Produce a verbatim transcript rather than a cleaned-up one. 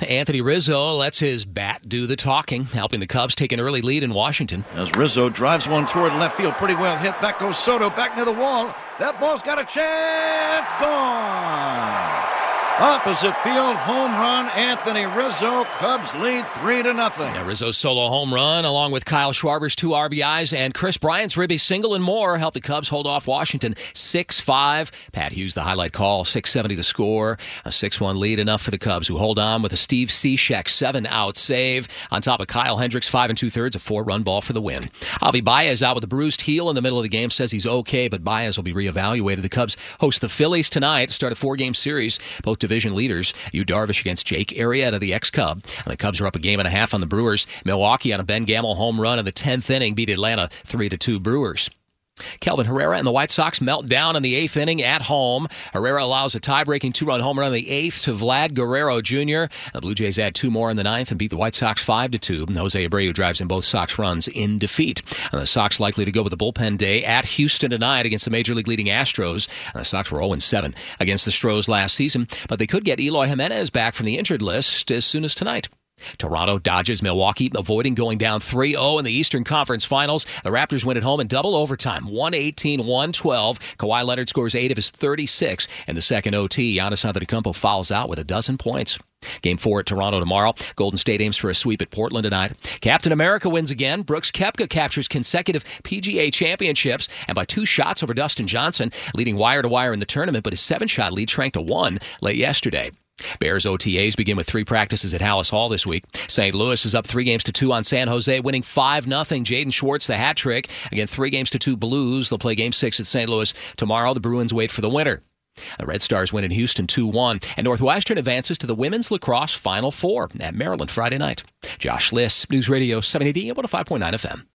Anthony Rizzo lets his bat do the talking, helping the Cubs take an early lead in Washington. As Rizzo drives one toward left field, pretty well hit. Back goes Soto, back near the wall. That ball's got a chance. Gone. Opposite field, home run, Anthony Rizzo. Cubs lead three to nothing. Yeah, Rizzo's solo home run, along with Kyle Schwarber's two R B Is and Chris Bryant's ribby single and more, helped the Cubs hold off Washington six five. Pat Hughes, the highlight call, six seventy the score. A six one lead enough for the Cubs, who hold on with a Steve Cishek seven-out save. On top of Kyle Hendricks, five and two-thirds, a four-run ball for the win. Javi Baez out with a bruised heel in the middle of the game, says he's okay, but Baez will be reevaluated. The Cubs host the Phillies tonight to start a four-game series. Both division leaders. Yu Darvish against Jake Arrieta, the ex-Cub. And the Cubs are up a game and a half on the Brewers. Milwaukee on a Ben Gamel home run in the tenth inning beat Atlanta three to two Brewers. Kelvin Herrera and the White Sox melt down in the eighth inning at home. Herrera allows a tie-breaking two-run home run in the eighth to Vlad Guerrero Junior The Blue Jays add two more in the ninth and beat the White Sox five to two. Jose Abreu drives in both Sox runs in defeat. And the Sox likely to go with the bullpen day at Houston tonight against the Major League leading Astros. And the Sox were oh and seven against the Stros last season, but they could get Eloy Jimenez back from the injured list as soon as tonight. Toronto dodges Milwaukee, avoiding going down three oh in the Eastern Conference Finals. The Raptors win at home in double overtime, one eighteen one twelve. Kawhi Leonard scores eight of his thirty-six. In the second O T, Giannis Antetokounmpo fouls out with a dozen points. Game four at Toronto tomorrow. Golden State aims for a sweep at Portland tonight. Captain America wins again. Brooks Koepka captures consecutive P G A championships and by two shots over Dustin Johnson, leading wire to wire in the tournament, but his seven-shot lead shrank to one late yesterday. Bears O T As begin with three practices at Hallis Hall this week. Saint Louis is up three games to two on San Jose, winning five nothing. Jaden Schwartz, the hat trick. Again, three games to two Blues. They'll play game six at Saint Louis tomorrow. The Bruins wait for the winner. The Red Stars win in Houston two one, and Northwestern advances to the Women's Lacrosse Final Four at Maryland Friday night. Josh Liss, News Radio seven eighty and one oh five point nine F M.